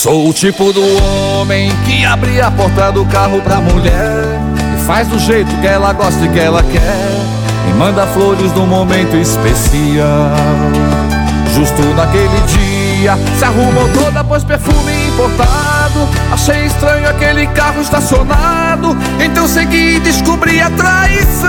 Sou o tipo do homem que abre a porta do carro pra mulher e faz do jeito que ela gosta e que ela quer, e manda flores num momento especial. Justo naquele dia se arrumou toda, pôs perfume importado. Achei estranho aquele carro estacionado, então segui e descobri a traição.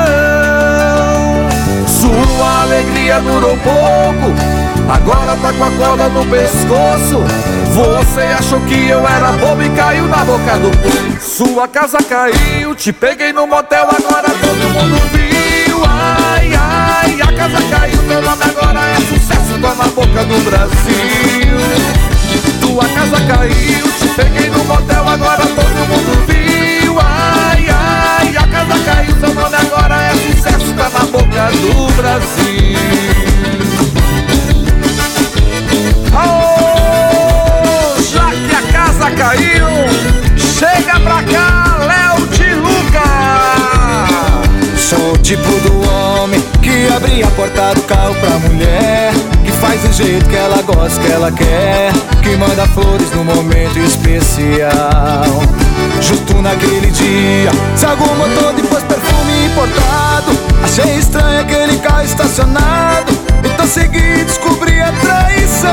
Sua alegria durou pouco, agora tá com a corda no pescoço. Você achou que eu era bobo e caiu na boca do povo. Sua casa caiu, te peguei no motel, agora todo mundo viu. Ai, ai, a casa caiu, meu nome agora é sucesso, tá na boca do Brasil. Tua casa caiu, te peguei no motel, agora todo mundo viu. Ai, ai, a casa caiu, seu nome agora é sucesso, tá na boca do Brasil. Oh, já que a casa caiu, chega pra cá, Léo de Luca. Sou o tipo do homem que abre a porta do carro pra mulher, que faz do jeito que ela gosta, que ela quer, que manda flores num momento especial. Justo naquele dia se arrumou todo e pôs perfume importado. Achei estranho aquele carro estacionado, então segui e descobri a traição.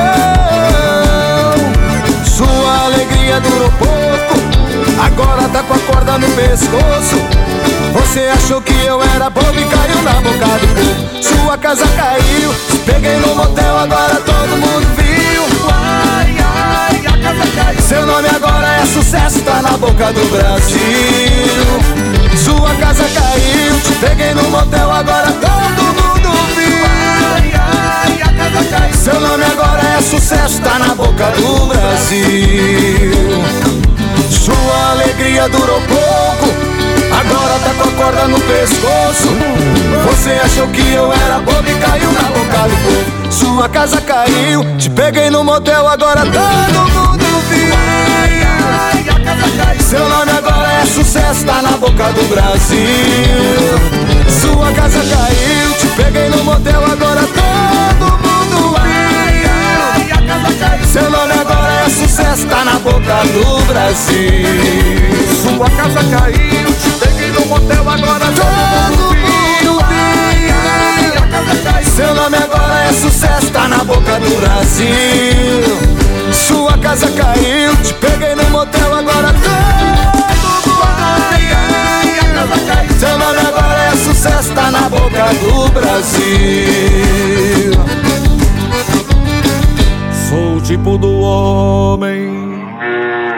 Sua alegria durou pouco, agora tá com a corda no pescoço. Você achou que eu era bobo e caiu na boca do povo. Sua casa caiu, te peguei no motel, agora todo mundo viu. Ai, ai, a casa caiu, seu nome agora é sucesso, tá na boca do Brasil. Sua casa caiu, te peguei no motel, agora todo mundo viu. ai, ai, a casa caiu, seu nome agora é sucesso, tá na boca do Brasil. Sua alegria durou pouco, agora tá com a corda no pescoço. Você achou que eu era bobo e caiu na boca do povo. Sua casa caiu, te peguei no motel, agora todo mundo viu. ai, ai, a casa caiu, seu nome agora é sucesso, tá na boca do Brasil. Sua casa caiu, te peguei no motel, agora todo mundo ai, ai, a casa caiu, viu. Seu nome agora é sucesso, tá na boca do Brasil. sua casa caiu, te peguei no motel, agora todo mundo viu. Ai, ai, a casa caiu, seu nome agora é sucesso, tá na boca do Brasil. Sua casa caiu, te peguei no motel, agora todo mundo ai, ai, a casa caiu, viu. Seu nome agora é sucesso, tá na boca do Brasil. sou o tipo do homem